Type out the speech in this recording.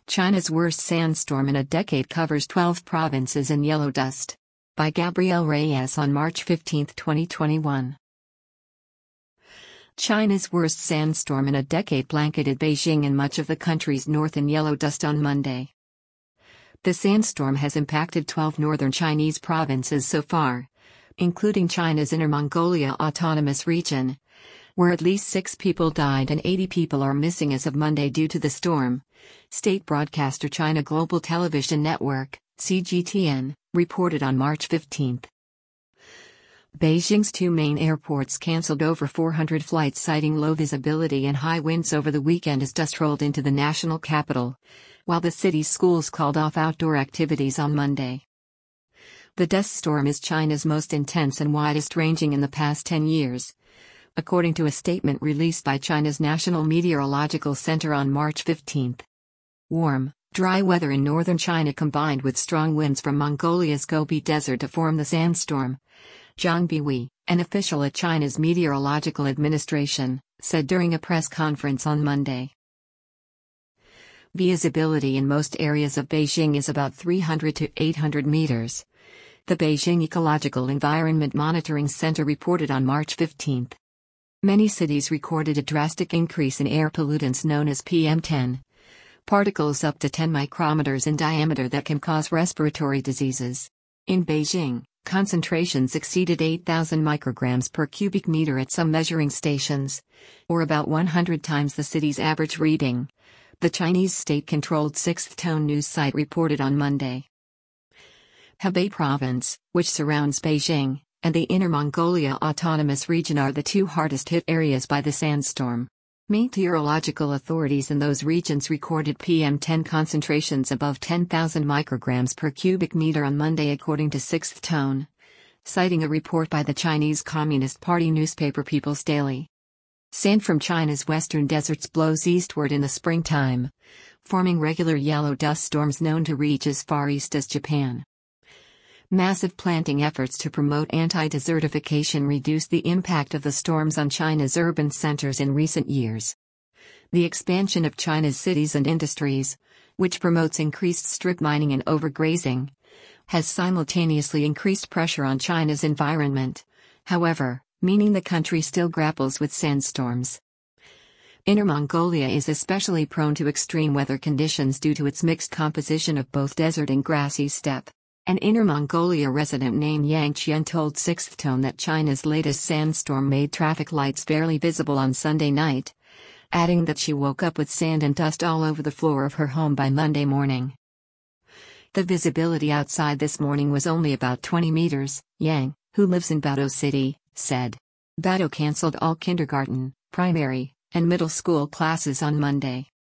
China's worst sandstorm in a decade covers 12 provinces in yellow dust. By Gabriel Reyes on March 15, 2021. China's worst sandstorm in a decade blanketed Beijing and much of the country's north in yellow dust on Monday. The sandstorm has impacted 12 northern Chinese provinces so far, including China's Inner Mongolia Autonomous Region, where at least 6 people died and 80 people are missing as of Monday due to the storm. State broadcaster China Global Television Network, CGTN, reported on March 15. Beijing's 2 main airports canceled over 400 flights citing low visibility and high winds over the weekend as dust rolled into the national capital, while the city's schools called off outdoor activities on Monday. The dust storm is China's most intense and widest-ranging in the past 10 years, according to a statement released by China's National Meteorological Center on March 15. Warm, dry weather in northern China combined with strong winds from Mongolia's Gobi Desert to form the sandstorm, Zhang Bihui, an official at China's Meteorological Administration, said during a press conference on Monday. Visibility in most areas of Beijing is about 300 to 800 meters. The Beijing Ecological Environment Monitoring Center reported on March 15. Many cities recorded a drastic increase in air pollutants known as PM10, particles up to 10 micrometers in diameter that can cause respiratory diseases. In Beijing, concentrations exceeded 8,000 micrograms per cubic meter at some measuring stations, or about 100 times the city's average reading, the Chinese state-controlled Sixth Tone news site reported on Monday. Hebei Province, which surrounds Beijing, and the Inner Mongolia Autonomous Region are the 2 hardest-hit areas by the sandstorm. Meteorological authorities in those regions recorded PM10 concentrations above 10,000 micrograms per cubic meter on Monday according to Sixth Tone, citing a report by the Chinese Communist Party newspaper People's Daily. Sand from China's western deserts blows eastward in the springtime, forming regular yellow dust storms known to reach as far east as Japan. Massive planting efforts to promote anti-desertification reduced the impact of the storms on China's urban centers in recent years. The expansion of China's cities and industries, which promotes increased strip mining and overgrazing, has simultaneously increased pressure on China's environment, however, meaning the country still grapples with sandstorms. Inner Mongolia is especially prone to extreme weather conditions due to its mixed composition of both desert and grassy steppe. An Inner Mongolia resident named Yang Qian told Sixth Tone that China's latest sandstorm made traffic lights barely visible on Sunday night, adding that she woke up with sand and dust all over the floor of her home by Monday morning. The visibility outside this morning was only about 20 meters, Yang, who lives in Baotou City, said. Baotou canceled all kindergarten, primary, and middle school classes on Monday.